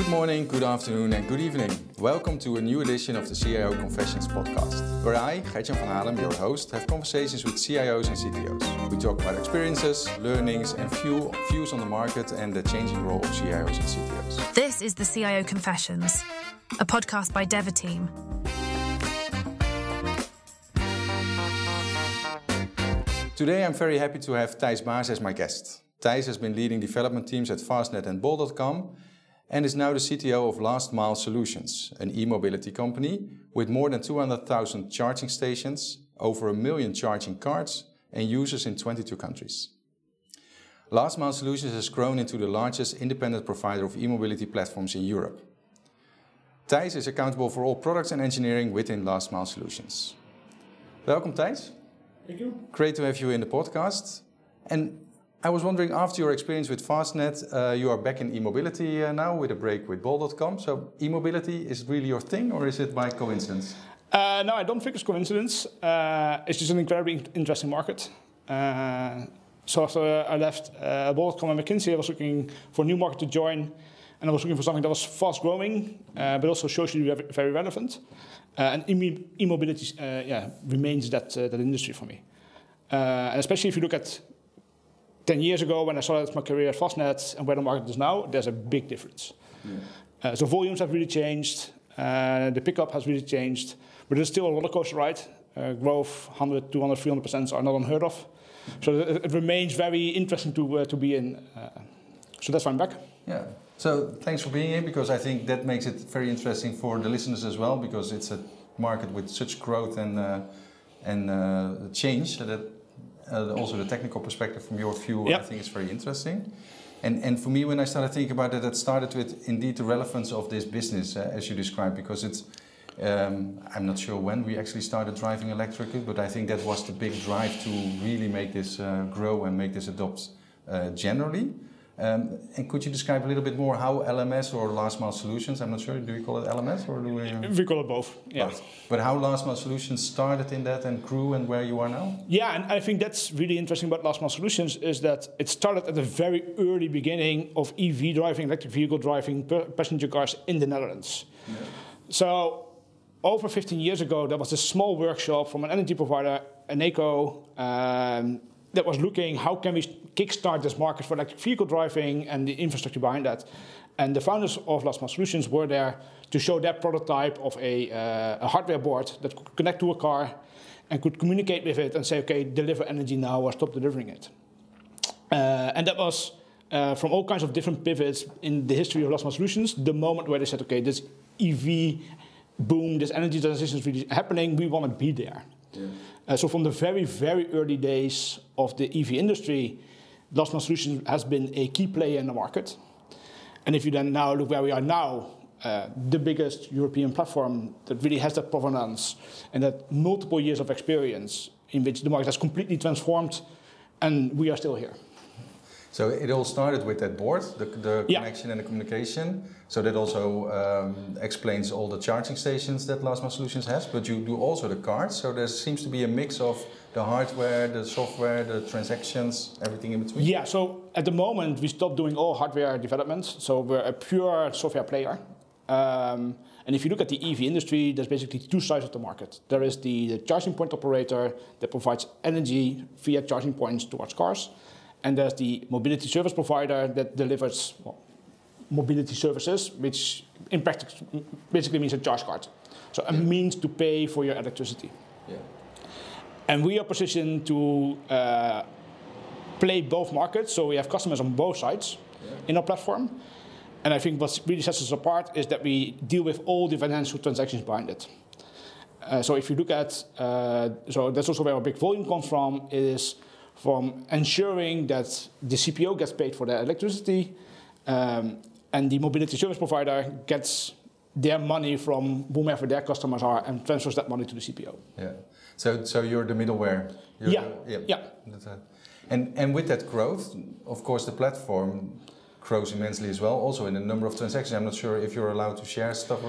Good morning, good afternoon and good evening. Welcome to a new edition of the CIO Confessions podcast, where I, Gert-Jan van Halem, your host, have conversations with CIOs and CTOs. We talk about experiences, learnings and views on the market and the changing role of CIOs and CTOs. This is the CIO Confessions, a podcast by Devateam. Today I'm very happy to have Thijs Baars as my guest. Thijs has been leading development teams at Fastnet and Bol.com and is now the CTO of Last Mile Solutions, an e-mobility company with more than 200,000 charging stations, over 1 million charging cards and users in 22 countries. Last Mile Solutions has grown into the largest independent provider of e-mobility platforms in Europe. Thijs is accountable for all products and engineering within Last Mile Solutions. Welcome, Thijs. Thank you. Great to have you in the podcast. And I was wondering, after your experience with Fastnet, you are back in e-mobility now with a break with Bol.com. So e-mobility is really your thing, or is it by coincidence? No, I don't think it's coincidence. It's just an incredibly interesting market. So after I left Bol.com and McKinsey, I was looking for a new market to join. And I was looking for something that was fast growing, but also socially very relevant. And e-mobility remains that industry for me. And especially if you look at 10 years ago when I started my career at Fastnet and where the market is now, there's a big difference. Yeah. So volumes have really changed. The pickup has really changed. But there's still a roller coaster ride. Growth, 100, 200, 300% are not unheard of. So it remains very interesting to be in. So that's why I'm back. Yeah. So thanks for being here, because I think that makes it very interesting for the listeners as well, because it's a market with such growth and change that also the technical perspective from your view, yep. I think is very interesting. And for me, when I started thinking about it started with indeed the relevance of this business as you described, because it's I'm not sure when we actually started driving electrically, but I think that was the big drive to really make this grow and make this adopt generally. And could you describe a little bit more how LMS or Last Mile Solutions, I'm not sure, do we call it LMS or do we? We call it both, yeah. Both. But how Last Mile Solutions started in that and grew and where you are now? Yeah, and I think that's really interesting about Last Mile Solutions is that it started at the very early beginning of EV driving, electric vehicle driving, passenger cars in the Netherlands. Yeah. So over 15 years ago, there was a small workshop from an energy provider, Eneco, that was looking how can we kickstart this market for electric vehicle driving and the infrastructure behind that. And the founders of Last Mile Solutions were there to show their prototype of a hardware board that could connect to a car and could communicate with it and say, okay, deliver energy now or stop delivering it. And that was from all kinds of different pivots in the history of Last Mile Solutions, the moment where they said, okay, this EV boom, this energy transition is really happening, we want to be there. Yeah. So from the very, very early days of the EV industry, Last Mile Solutions has been a key player in the market. And if you then now look where we are now, the biggest European platform that really has that provenance and that multiple years of experience in which the market has completely transformed, and we are still here. So it all started with that board, the connection and the communication. So that also explains all the charging stations that Last Mile Solutions has. But you do also the cards. So there seems to be a mix of the hardware, the software, the transactions, everything in between. Yeah. So at the moment we stopped doing all hardware development. So we're a pure software player. And if you look at the EV industry, there's basically two sides of the market. There is the charging point operator that provides energy via charging points towards cars. And there's the mobility service provider that delivers mobility services, which in practice basically means a charge card. So a means to pay for your electricity. Yeah. And we are positioned to play both markets. So we have customers on both sides in our platform. And I think what really sets us apart is that we deal with all the financial transactions behind it. So if you look at, so that's also where our big volume comes from, is from ensuring that the CPO gets paid for their electricity and the mobility service provider gets their money from whomever their customers are and transfers that money to the CPO. Yeah. So you're the middleware. Yeah. And with that growth, of course, the platform grows immensely as well. Also in the number of transactions. I'm not sure if you're allowed to share stuff.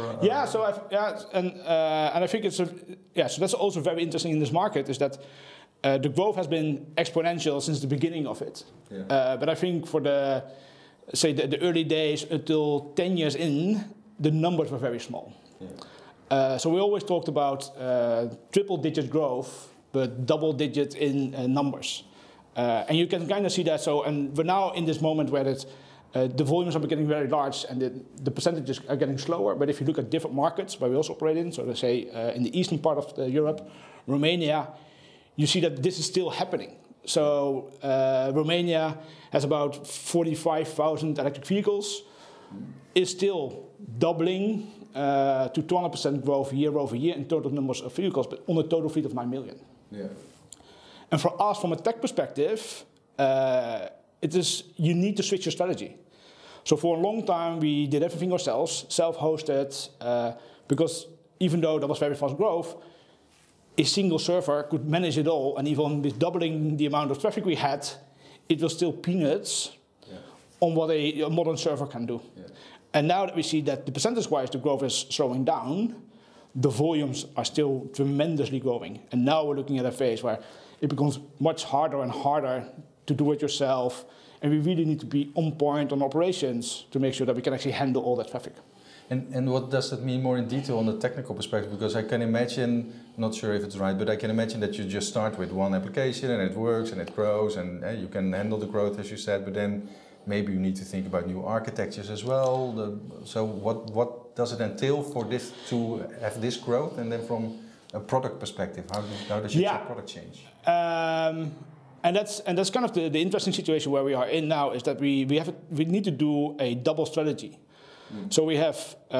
And I think it's so that's also very interesting in this market is that. The growth has been exponential since the beginning of it. Yeah. But I think for the say, the early days until 10 years in, the numbers were very small. Yeah. So we always talked about triple-digit growth, but double-digit in numbers. And you can kind of see that. So, and we're now in this moment where the volumes are getting very large and the percentages are getting slower. But if you look at different markets where we also operate in, so let's say in the eastern part of Europe, Romania, you see that this is still happening. So Romania has about 45,000 electric vehicles, is still doubling to 200% growth year over year in total numbers of vehicles, but on a total fleet of 9 million. Yeah. And for us, from a tech perspective, you need to switch your strategy. So for a long time, we did everything ourselves, self-hosted, because even though there was very fast growth, a single server could manage it all, and even with doubling the amount of traffic we had, it was still peanuts on what a modern server can do. Yeah. And now that we see that the percentage-wise the growth is slowing down, the volumes are still tremendously growing. And now we're looking at a phase where it becomes much harder and harder to do it yourself, and we really need to be on point on operations to make sure that we can actually handle all that traffic. And what does that mean more in detail on the technical perspective? Because I can imagine, not sure if it's right, but I can imagine that you just start with one application and it works and it grows and you can handle the growth as you said, but then maybe you need to think about new architectures as well. So what does it entail for this to have this growth? And then from a product perspective, how does your product change? And that's kind of the interesting situation where we are in now, is that we need to do a double strategy. So we have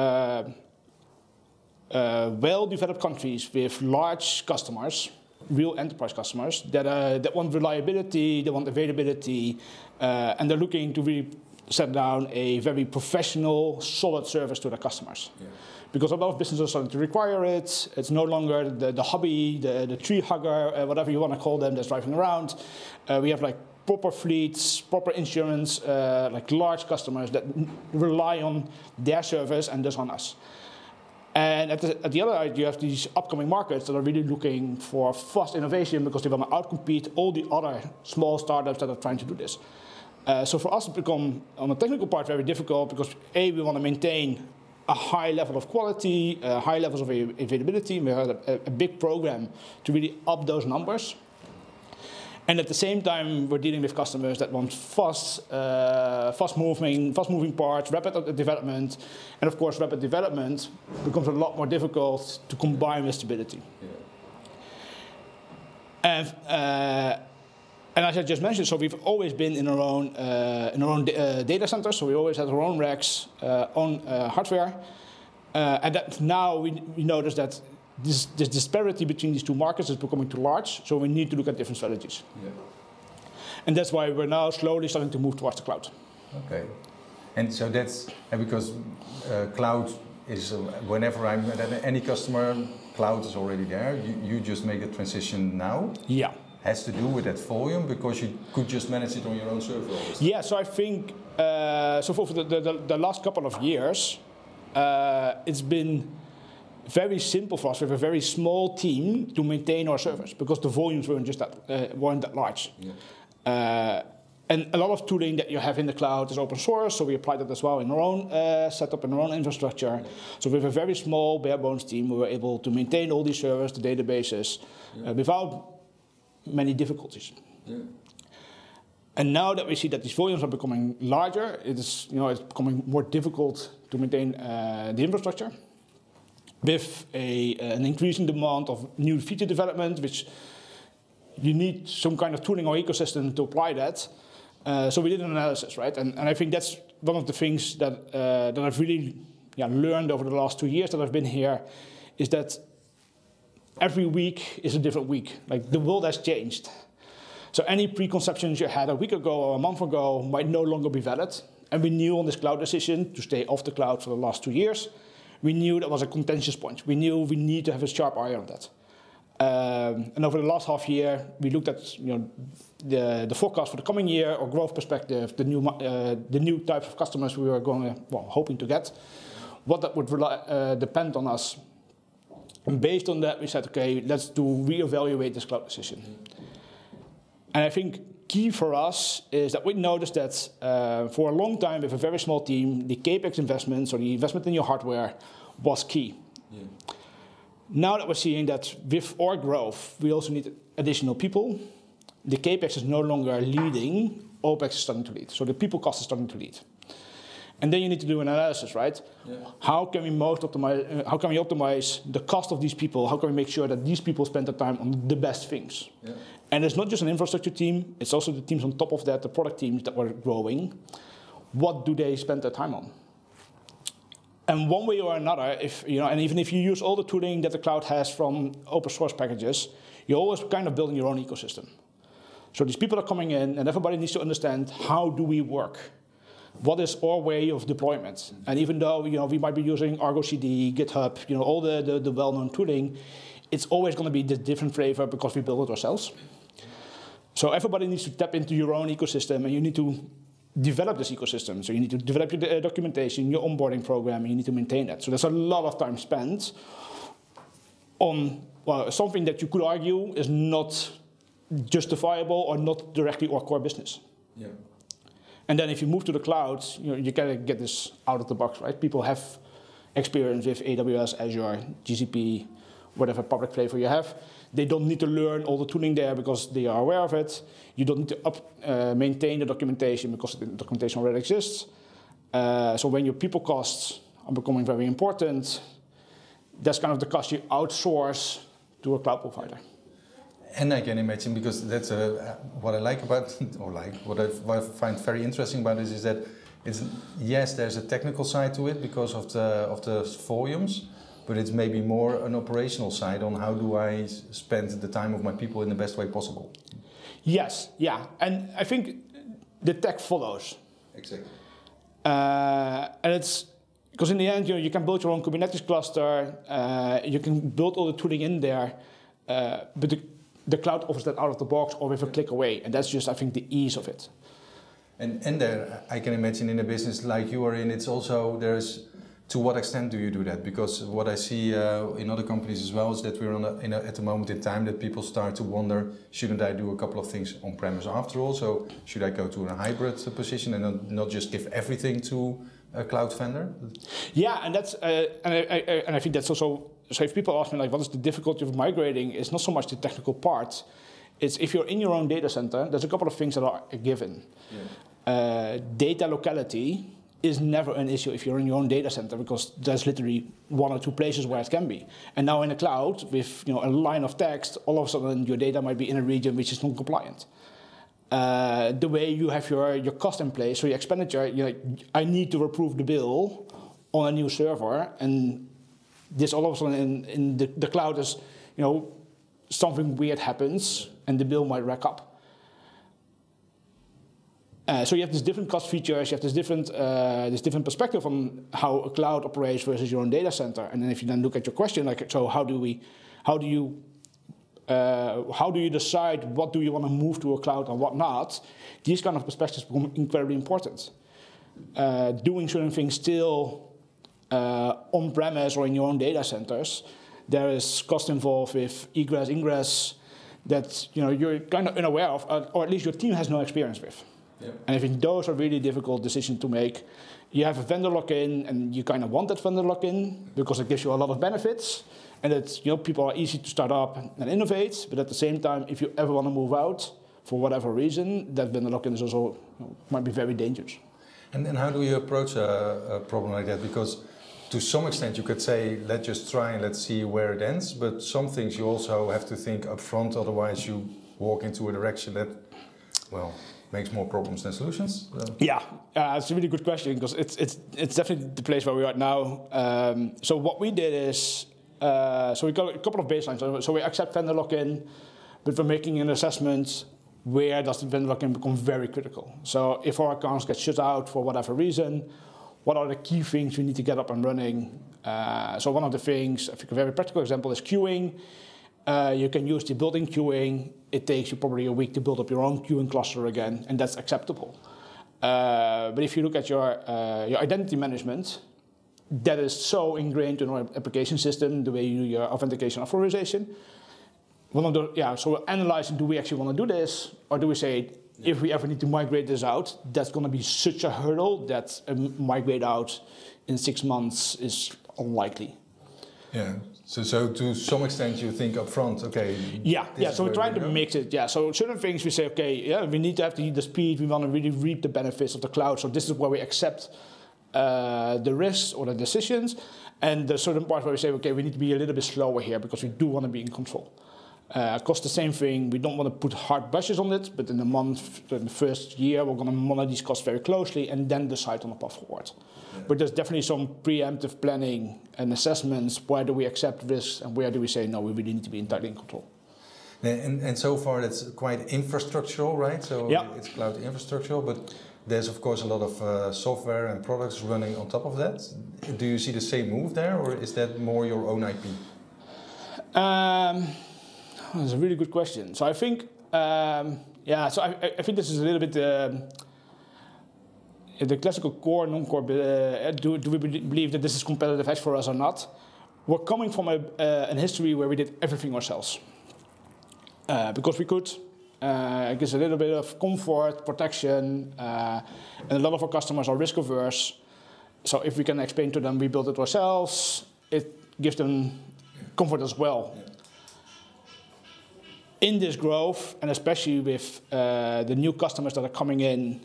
well-developed countries with large customers, real enterprise customers, that want reliability, they want availability, and they're looking to really set down a very professional, solid service to their customers. Yeah. Because a lot of businesses are starting to require it. It's no longer the hobby, the tree hugger, whatever you want to call them, that's driving around. We have like proper fleets, proper insurance, like large customers that rely on their service and thus on us. And at the other side, you have these upcoming markets that are really looking for fast innovation because they want to outcompete all the other small startups that are trying to do this. So for us, it's become, on the technical part, very difficult because we want to maintain a high level of quality, high levels of availability. We have a big program to really up those numbers. And at the same time, we're dealing with customers that want fast-moving parts, rapid development. And of course, rapid development becomes a lot more difficult to combine with stability. Yeah. And as I just mentioned, so we've always been in our own data centers. So we always had our own racks, own hardware. And that now we notice that this disparity between these two markets is becoming too large, so we need to look at different strategies. Yeah. And that's why we're now slowly starting to move towards the cloud. Okay. And so that's because cloud is, whenever I'm at any customer, cloud is already there. You just make the transition now? Yeah. Has to do with that volume because you could just manage it on your own server? Yeah, so I think, so for the last couple of years, it's been very simple for us with a very small team to maintain our servers because the volumes weren't that large. Yeah. And a lot of tooling that you have in the cloud is open source, so we applied that as well in our own setup, in our own infrastructure. Yeah. So with a very small bare bones team, we were able to maintain all these servers, the databases, without many difficulties. Yeah. And now that we see that these volumes are becoming larger, it's becoming more difficult to maintain the infrastructure. With an increasing demand of new feature development, which you need some kind of tooling or ecosystem to apply that. So we did an analysis, right? And I think that's one of the things that I've really learned over the last 2 years that I've been here, is that every week is a different week. Like the world has changed. So any preconceptions you had a week ago or a month ago might no longer be valid. And we knew on this cloud decision to stay off the cloud for the last 2 years. We knew that was a contentious point. We knew we need to have a sharp eye on that. And over the last half year, we looked at the forecast for the coming year, or growth perspective, the new types of customers we were hoping to get, what that would depend on us. And based on that, we said, okay, let's reevaluate this cloud decision. And I think key for us is that we noticed that for a long time with a very small team, the CapEx investments or the investment in your hardware was key. Yeah. Now that we're seeing that with our growth, we also need additional people, the CapEx is no longer leading, OpEx is starting to lead. So the people cost is starting to lead. And then you need to do an analysis, right? Yeah. How can we optimize the cost of these people? How can we make sure that these people spend their time on the best things? Yeah. And it's not just an infrastructure team, it's also the teams on top of that, the product teams that were growing. What do they spend their time on? And one way or another, and even if you use all the tooling that the cloud has from open source packages, you're always kind of building your own ecosystem. So these people are coming in, and everybody needs to understand, how do we work? What is our way of deployment? And even though we might be using Argo CD, GitHub, all the well-known tooling, it's always going to be the different flavor because we build it ourselves. So everybody needs to tap into your own ecosystem, and you need to develop this ecosystem. So you need to develop your documentation, your onboarding program, and you need to maintain that. So there's a lot of time spent on something that you could argue is not justifiable or not directly our core business. Yeah. And then if you move to the cloud, you gotta get this out of the box, right? People have experience with AWS, Azure, GCP, whatever public flavor you have. They don't need to learn all the tooling there because they are aware of it. You don't need to maintain the documentation because the documentation already exists. So when your people costs are becoming very important, that's kind of the cost you outsource to a cloud provider. And I can imagine, because that's what I like about, what I find very interesting about this is that there's a technical side to it because of the volumes, but it's maybe more an operational side on how do I spend the time of my people in the best way possible. Yes, yeah, and I think the tech follows. Exactly. And it's because in the end, you can build your own Kubernetes cluster, you can build all the tooling in there, but the cloud offers that out of the box or with a click away, and that's just, I think, the ease of it. And there, I can imagine in a business like you are in, it's also, to what extent do you do that? Because what I see in other companies as well is that we're at the moment in time that people start to wonder, shouldn't I do a couple of things on-premise after all? So should I go to a hybrid position and not just give everything to a cloud vendor? Yeah, and that's and I think that's also, so if people ask me what is the difficulty of migrating, it's not so much the technical part. It's if you're in your own data center, there's a couple of things that are a given. Yeah. Data locality is never an issue if you're in your own data center because there's literally one or two places where it can be. And now in the cloud, with a line of text, all of a sudden your data might be in a region which is non-compliant. The way you have your cost in place, so your expenditure, I need to approve the bill on a new server, and this all of a sudden in the cloud is, something weird happens and the bill might rack up. So you have these different cost features, you have this different perspective on how a cloud operates versus your own data center. And then if you then look at your question, so how do you decide what do you want to move to a cloud and what not? These kind of perspectives become incredibly important. Doing certain things still on-premise or in your own data centers, there is cost involved with egress, ingress that you're kind of unaware of, or at least your team has no experience with. Yeah. And I think those are really difficult decisions to make. You have a vendor lock-in, and you kind of want that vendor lock-in because it gives you a lot of benefits, and it's people are easy to start up and innovate. But at the same time, if you ever want to move out for whatever reason, that vendor lock-in is also might be very dangerous. And how do you approach a problem like that? Because to some extent, you could say, let's just try and let's see where it ends. But some things you also have to think up front, otherwise you walk into a direction that, makes more problems than solutions. Yeah, it's a really good question because it's definitely the place where we are now. So what we did is, so we got a couple of baselines. So we accept vendor lock-in, but we're making an assessment where does the vendor lock-in become very critical. So if our accounts get shut out for whatever reason, what are the key things we need to get up and running? So one of the things, I think a very practical example is queuing. You can use the built-in queuing. It takes you probably a week to build up your own queuing cluster again, and that's acceptable. But if you look at your identity management, that is so ingrained in our application system, the way you do your authentication authorization. So we're analyzing, do we actually want to do this? Or do we say, if we ever need to migrate this out, that's going to be such a hurdle that migrate out in 6 months is unlikely. Yeah. So to some extent, you think upfront, okay. Yeah. So we're trying to mix it. Yeah. So certain things we say, okay, yeah, we need to have the speed. We want to really reap the benefits of the cloud. So this is where we accept the risks or the decisions, and there's certain parts where we say, okay, we need to be a little bit slower here because we do want to be in control. Cost the same thing. We don't want to put hard budgets on it, but in the first year, we're going to monitor these costs very closely and then decide on the path forward. Yeah. But there's definitely some preemptive planning and assessments. Where do we accept risks and where do we say, no, we really need to be entirely in control? And so far, that's quite infrastructural, right? So it's cloud infrastructural, but there's, of course, a lot of software and products running on top of that. Do you see the same move there, or is that more your own IP? That's a really good question. So I think, so I think this is a little bit the classical core, non-core. Do we believe that this is competitive edge for us or not? We're coming from a history where we did everything ourselves because we could. It gives a little bit of comfort, protection, and a lot of our customers are risk averse. So if we can explain to them we built it ourselves, it gives them comfort as well. Yeah. In this growth, and especially with the new customers that are coming in,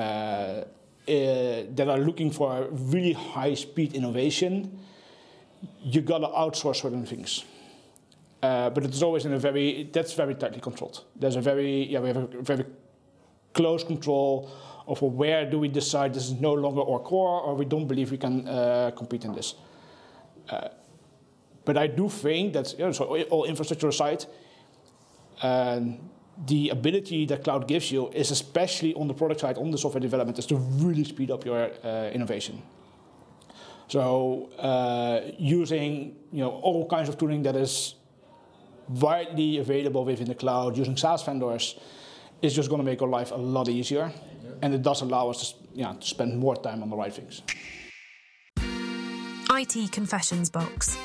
that are looking for really high-speed innovation, you gotta outsource certain things. But it's always that's very tightly controlled. We have a very close control of where do we decide this is no longer our core, or we don't believe we can compete in this. But I do think that, so all infrastructure aside, the ability that cloud gives you is, especially on the product side, on the software development, is to really speed up your innovation. So using all kinds of tooling that is widely available within the cloud, using SaaS vendors, is just going to make our life a lot easier, and it does allow us to spend more time on the right things. IT Confessions Box.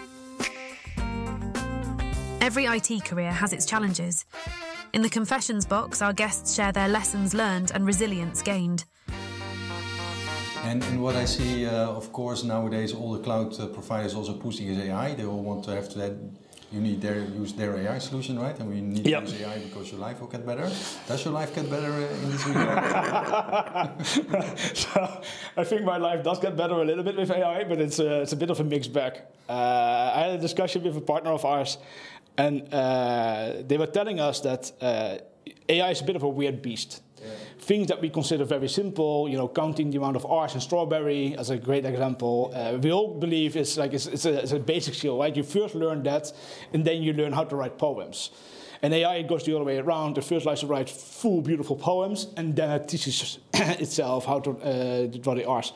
Every IT career has its challenges. In the Confessions Box, our guests share their lessons learned and resilience gained. And what I see, of course, nowadays, all the cloud providers also pushing is AI. They all want to have that. You need use their AI solution, right? And we need to use AI because your life will get better. Does your life get better in this regard? So I think my life does get better a little bit with AI, but it's a bit of a mixed bag. I had a discussion with a partner of ours, and they were telling us that AI is a bit of a weird beast. Yeah. Things that we consider very simple, counting the amount of R's in strawberry as a great example. We all believe it's a basic skill, right? You first learn that, and then you learn how to write poems. And AI, it goes the other way around. It first likes to write full, beautiful poems, and then it teaches itself how to draw the R's.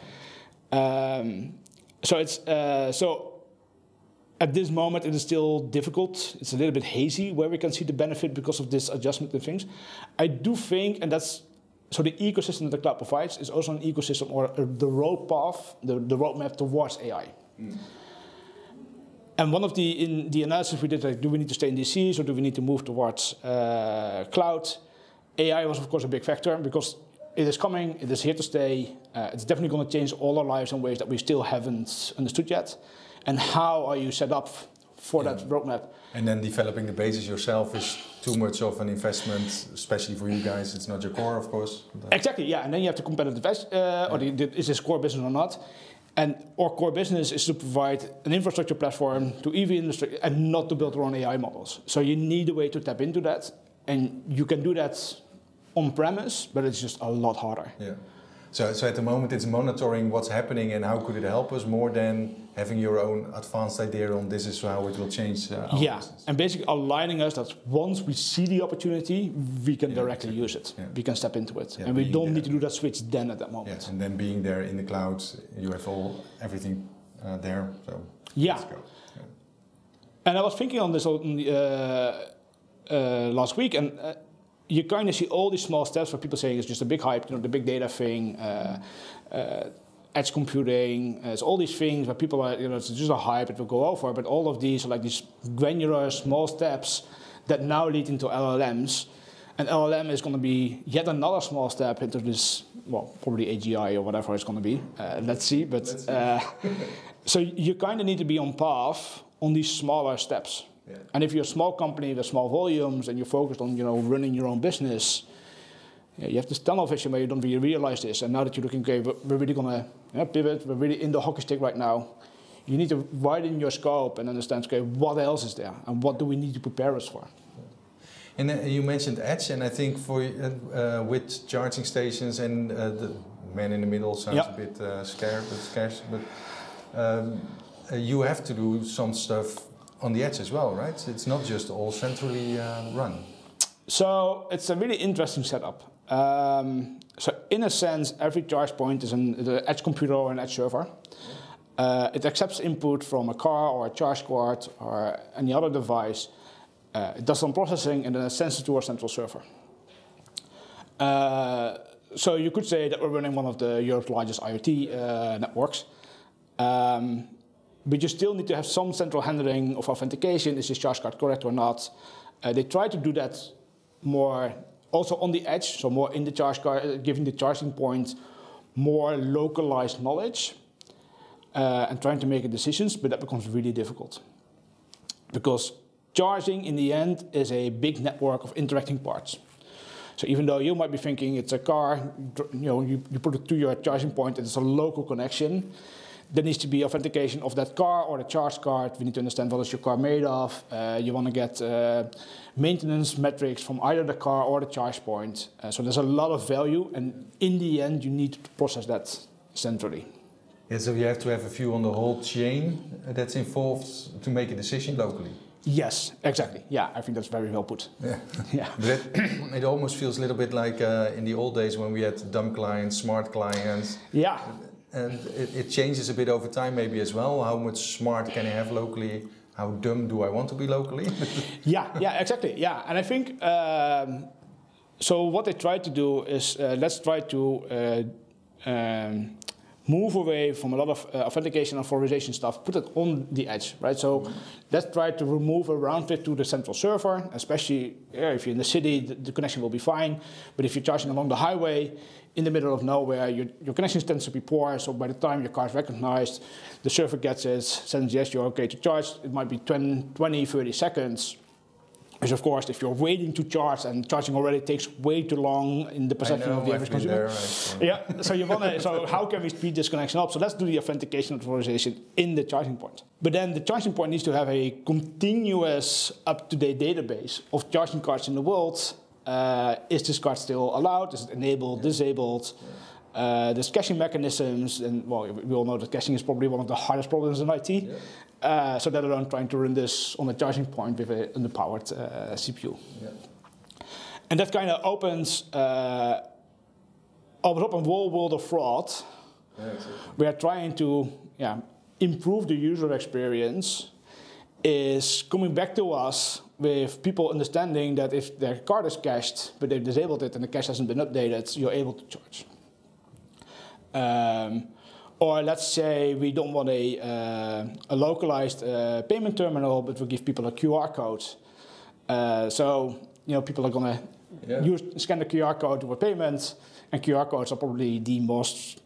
So at this moment, it is still difficult. It's a little bit hazy where we can see the benefit because of this adjustment and things. I do think, and that's so the ecosystem that the cloud provides is also an ecosystem or the road path, the roadmap towards AI. Mm. And one of the analysis we did, like, do we need to stay in DCs or do we need to move towards cloud? AI was, of course, a big factor because it is coming, it is here to stay. It's definitely going to change all our lives in ways that we still haven't understood yet. And how are you set up for that roadmap? And then developing the basis yourself is too much of an investment, especially for you guys. It's not your core, of course. Exactly, yeah. And then you have to competitive edge, is this core business or not? And our core business is to provide an infrastructure platform to EV industry and not to build our own AI models. So you need a way to tap into that. And you can do that on-premise, but it's just a lot harder. Yeah. So at the moment it's monitoring what's happening and how could it help us more than having your own advanced idea on this is how it will change our business. And basically aligning us that once we see the opportunity, we can directly use it. Yeah. We can step into it. Yeah, and we don't need to do that switch then at that moment. Yes, and then being there in the cloud, you have everything there. So let's go. Yeah. And I was thinking on this last week, and you kind of see all these small steps where people saying it's just a big hype, the big data thing, edge computing, it's all these things where people are, it's just a hype, it will go over, but all of these are like these granular small steps that now lead into LLMs. And LLM is going to be yet another small step into this, well, probably AGI or whatever it's going to be. Let's see. But so you kind of need to be on path on these smaller steps. Yeah. And if you're a small company with small volumes and you're focused on, running your own business, you have this tunnel vision where you don't really realize this. And now that you're looking, okay, we're really going to pivot, we're really in the hockey stick right now. You need to widen your scope and understand, okay, what else is there and what do we need to prepare us for? And you mentioned edge, and I think for with charging stations and the man in the middle sounds a bit scarce, but you have to do some stuff on the edge as well, right? It's not just all centrally run. So it's a really interesting setup. So in a sense, every charge point is an edge computer or an edge server. It accepts input from a car or a charge card or any other device. It does some processing and then it sends it to our central server. So you could say that we're running one of Europe's largest IoT networks. But you still need to have some central handling of authentication. Is this charge card correct or not? They try to do that more also on the edge, so more in the charge card, giving the charging point more localized knowledge. And trying to make decisions, but that becomes really difficult. Because charging, in the end, is a big network of interacting parts. So even though you might be thinking it's a car, you put it to your charging point, and it's a local connection, there needs to be authentication of that car or the charge card. We need to understand what is your car made of. You want to get maintenance metrics from either the car or the charge point. So there's a lot of value, and in the end, you need to process that centrally. Yeah, so you have to have a view on the whole chain that's involved to make a decision locally. Yes, exactly. Yeah, I think that's very well put. Yeah. Yeah. But it almost feels a little bit like in the old days when we had dumb clients, smart clients. Yeah. And it changes a bit over time maybe as well. How much smart can I have locally? How dumb do I want to be locally? Yeah, exactly. Yeah, and I think so. What they try to do is let's try to move away from a lot of authentication and authorization stuff, put it on the edge, right? So let's try to remove a round trip to the central server, especially if you're in the city, the connection will be fine. But if you're charging along the highway in the middle of nowhere, your connection tends to be poor. So by the time your car is recognized, the server gets it, sends yes, you're okay to charge. It might be 20, 30 seconds. Which of course, if you're waiting to charge and charging already takes way too long in the perception of the average consumer. Yeah, so how can we speed this connection up? So let's do the authentication authorization in the charging point. But then the charging point needs to have a continuous up-to-date database of charging cards in the world. Is this card still allowed? Is it enabled, disabled? There's caching mechanisms, and well, we all know that caching is probably one of the hardest problems in IT. Yeah. So that I'm trying to run this on a charging point with an underpowered CPU. Yeah. And that kind of opens up a whole world of fraud. Yeah, exactly. We are trying to improve the user experience, is coming back to us with people understanding that if their card is cached, but they've disabled it and the cache hasn't been updated, you're able to charge. Or let's say we don't want a localized payment terminal, but we give people a QR code. So people are going to scan the QR code to a payment, and QR codes are probably the most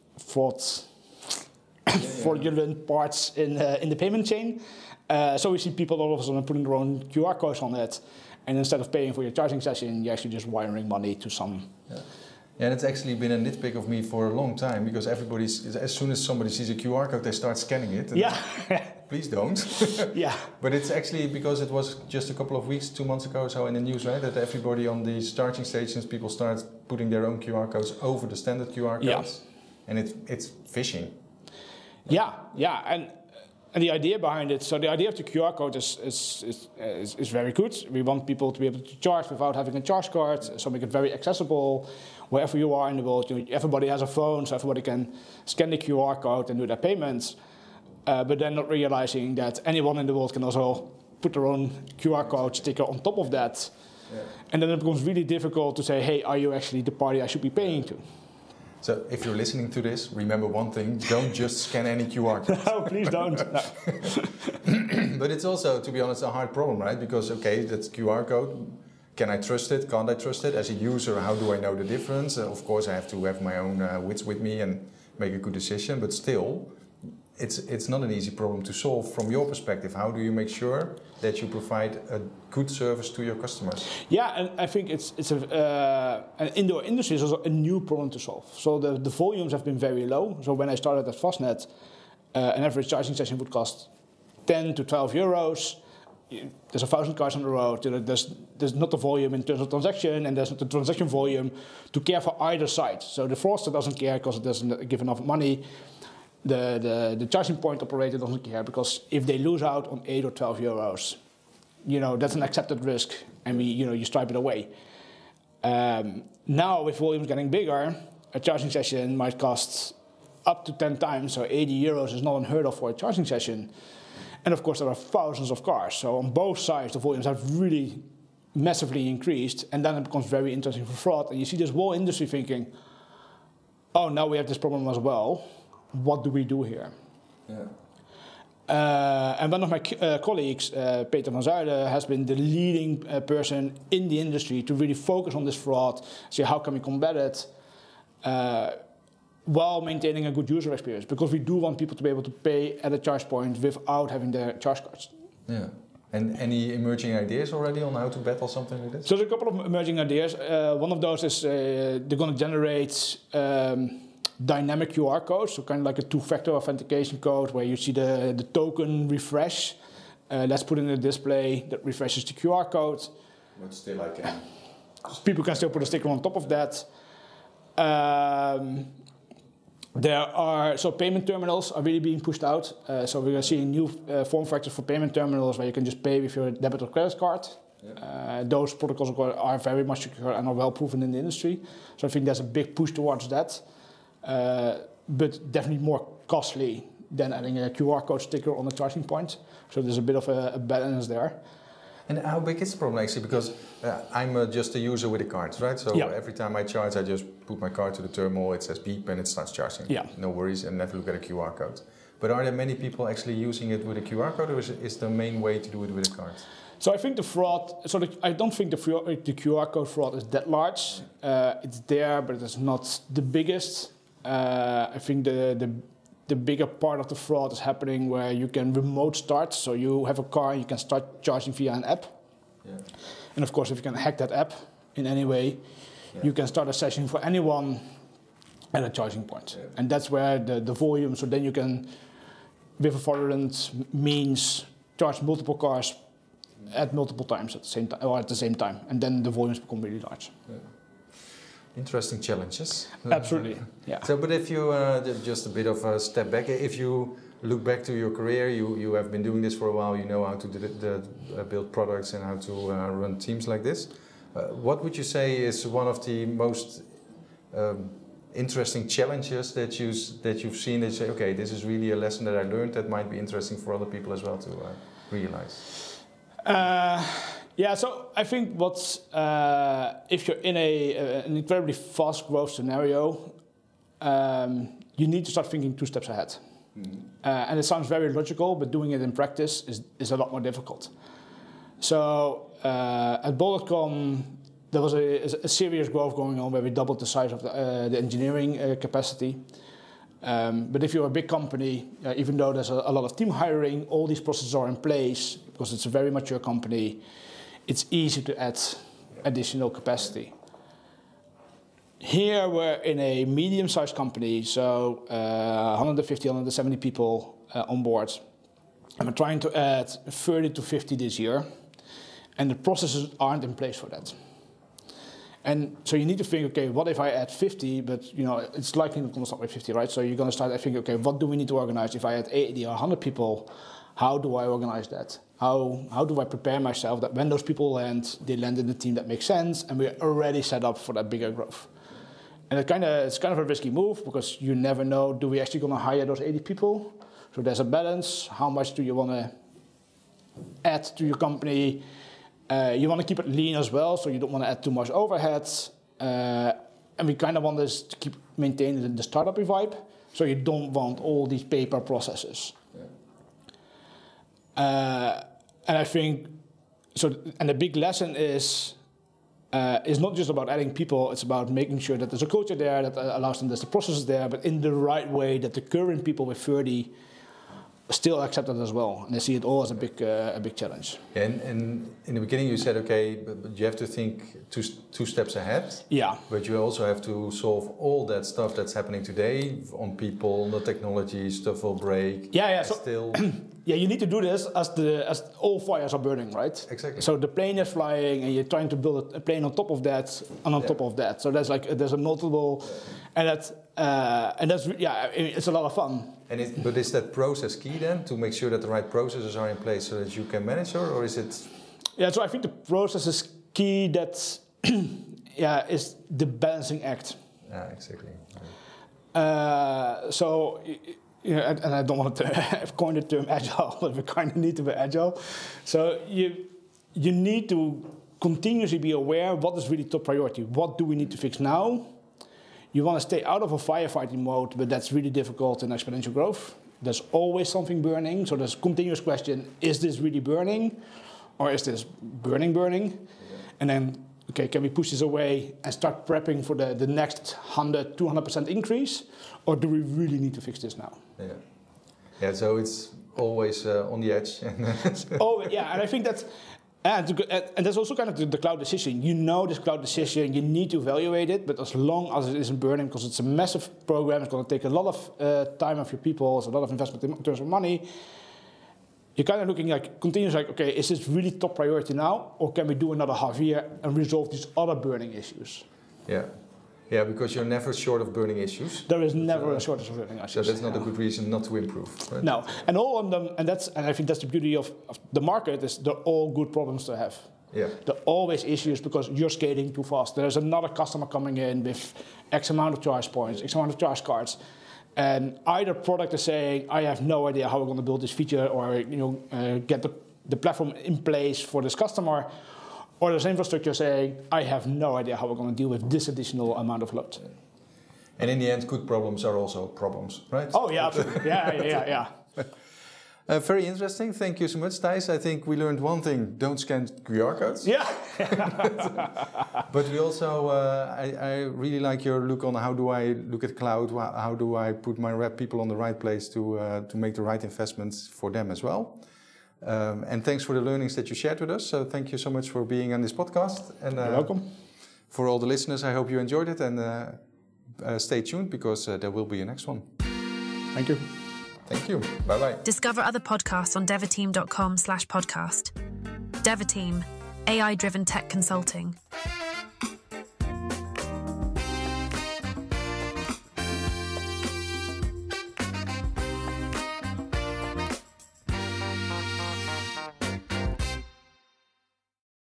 fraudulent parts in the payment chain. So we see people all of a sudden putting their own QR codes on it, and instead of paying for your charging session, you're actually just wiring money to some. Yeah. And it's actually been a nitpick of me for a long time, because as soon as somebody sees a QR code, they start scanning it. And please don't. Yeah. But it's actually because it was just a couple of weeks, 2 months ago or so in the news, right? That everybody on these charging stations, people start putting their own QR codes over the standard QR codes. Yeah. And it's phishing. Yeah. And the idea behind it, so the idea of the QR code is very good. We want people to be able to charge without having a charge card, so make it very accessible wherever you are in the world. Everybody has a phone, so everybody can scan the QR code and do their payments. But then not realizing that anyone in the world can also put their own QR code sticker on top of that. Yeah. And then it becomes really difficult to say, hey, are you actually the party I should be paying to? So if you're listening to this, remember one thing, don't just scan any QR code. No, please don't. No. But it's also, to be honest, a hard problem, right? Because, okay, that's QR code. can I trust it? Can't I trust it? As a user, how do I know the difference? Of course, I have to have my own wits with me and make a good decision. But still, it's not an easy problem to solve from your perspective. How do you make sure that you provide a good service to your customers? Yeah, and I think it's an indoor industry is also a new problem to solve. So the volumes have been very low. So when I started at Fastnet, an average charging session would cost 10 to 12 euros. There's 1,000 cars on the road. There's not the volume in terms of transaction, and there's not the transaction volume to care for either side. So the fraudster doesn't care because it doesn't give enough money. The charging point operator doesn't care because if they lose out on 8 or 12 euros, that's an accepted risk, and you stripe it away. Now with volumes getting bigger, a charging session might cost up to 10 times, so 80 euros is not unheard of for a charging session. And of course, there are thousands of cars. So on both sides, the volumes have really massively increased. And then it becomes very interesting for fraud. And you see this whole industry thinking, oh, now we have this problem as well. What do we do here? Yeah. And one of my colleagues, Peter van Zuiden, has been the leading person in the industry to really focus on this fraud, see how can we combat it, while maintaining a good user experience, because we do want people to be able to pay at a charge point without having their charge cards. Yeah. And any emerging ideas already on how to battle something like this? So there's a couple of emerging ideas. One of those is they're going to generate dynamic QR codes, so kind of like a two-factor authentication code where you see the token refresh. Let's put in a display that refreshes the QR code. But still I can. People can still put a sticker on top of that. So payment terminals are really being pushed out. So we are seeing new form factors for payment terminals where you can just pay with your debit or credit card. Yeah. Those protocols are very much secure and are well proven in the industry. So I think there's a big push towards that, but definitely more costly than adding a QR code sticker on a charging point. So there's a bit of a balance there. And how big is the problem actually? Because I'm just a user with a card, right? So every time I charge, I just put my card to the terminal, it says beep and it starts charging. Yeah. No worries, and never look at a QR code. But are there many people actually using it with a QR code, or is the main way to do it with a card? So I think the fraud, I don't think the QR code fraud is that large. It's there, but it's not the biggest. I think the bigger part of the fraud is happening where you can remote start. So you have a car, you can start charging via an app. Yeah. And of course, if you can hack that app in any way, you can start a session for anyone at a charging point. Yeah. And that's where the volume, so then you can, with a fraudulent means, charge multiple cars at multiple times at the same time. And then the volumes become really large. Yeah. Interesting challenges. Absolutely, yeah. So, but if you, just a bit of a step back, if you look back to your career, you have been doing this for a while, you know how to build products and how to run teams like this. What would you say is one of the most interesting challenges that you've seen that you say, okay, this is really a lesson that I learned that might be interesting for other people as well to realize? Yeah, so I think if you're in an incredibly fast growth scenario, you need to start thinking 2 steps ahead. Mm-hmm. And it sounds very logical, but doing it in practice is a lot more difficult. So at Bol.com, there was a serious growth going on where we doubled the size of the engineering capacity. But if you're a big company, even though there's a lot of team hiring, all these processes are in place because it's a very mature company. It's easy to add additional capacity. Here we're in a medium-sized company, so 150, 170 people on board. And we're trying to add 30 to 50 this year, and the processes aren't in place for that. And so you need to think, okay, what if I add 50, but it's likely not going to start with 50, right? So you're going to start thinking, okay, what do we need to organize? If I add 80 or 100 people, how do I organize that? How do I prepare myself that when those people land, they land in a team that makes sense, and we're already set up for that bigger growth? And it's kind of a risky move because you never know, do we actually going to hire those 80 people? So there's a balance. How much do you want to add to your company? You want to keep it lean as well, so you don't want to add too much overheads. And we kind of want this to keep maintaining the startup vibe, so you don't want all these paper processes. Yeah. And I think, and the big lesson is is not just about adding people, it's about making sure that there's a culture there that allows them, there's the processes there, but in the right way that the current people with 30 still accept it as well. And they see it all as a big challenge. Yeah, and in the beginning you said, okay, but you have to think two steps ahead. Yeah. But you also have to solve all that stuff that's happening today on people, on the technology, stuff will break. Yeah. So still. Yeah, you need to do this as all fires are burning, right? Exactly. So the plane is flying, and you're trying to build a plane on top of that, and on top of that. So there's a multiple, and that's it's a lot of fun. But is that process key then to make sure that the right processes are in place so that you can manage, or is it? Yeah, so I think the process is key. That's is the balancing act. Yeah, exactly. So. And I don't want to coin the term agile, but we kind of need to be agile. So you need to continuously be aware what is really top priority. What do we need to fix now? You want to stay out of a firefighting mode, but that's really difficult in exponential growth. There's always something burning, so there's a continuous question, is this really burning? Or is this burning? Yeah. And then, okay, can we push this away and start prepping for the next 100, 200% increase? Or do we really need to fix this now? Yeah. So it's always on the edge. And I think that's... And that's also kind of the cloud decision. You know this cloud decision, you need to evaluate it, but as long as it isn't burning, because it's a massive program, it's going to take a lot of time of your people, it's a lot of investment in terms of money, you're kind of looking like, continuous like, okay, is this really top priority now, or can we do another half year and resolve these other burning issues? Yeah, because you're never short of burning issues. There is never a shortage of burning issues. So that's not a good reason not to improve, right? No, and all of them, and I think that's the beauty of the market, is they're all good problems to have. Yeah. They're always issues because you're scaling too fast. There's another customer coming in with X amount of charge points, X amount of charge cards, and either product is saying, I have no idea how we're going to build this feature, or get the platform in place for this customer. Or there's infrastructure saying, I have no idea how we're going to deal with this additional amount of load. And in the end, good problems are also problems, right? Oh, yeah, absolutely. Yeah. Very interesting. Thank you so much, Thijs. I think we learned one thing, don't scan QR codes. Yeah. But we also, I really like your look on how do I look at cloud, how do I put my people on the right place to make the right investments for them as well. And thanks for the learnings that you shared with us. So thank you so much for being on this podcast. And you're welcome. For all the listeners, I hope you enjoyed it, and stay tuned because there will be a next one. Thank you. Thank you. Bye-bye. Discover other podcasts on devateam.com/podcast. Devateam, AI-driven tech consulting.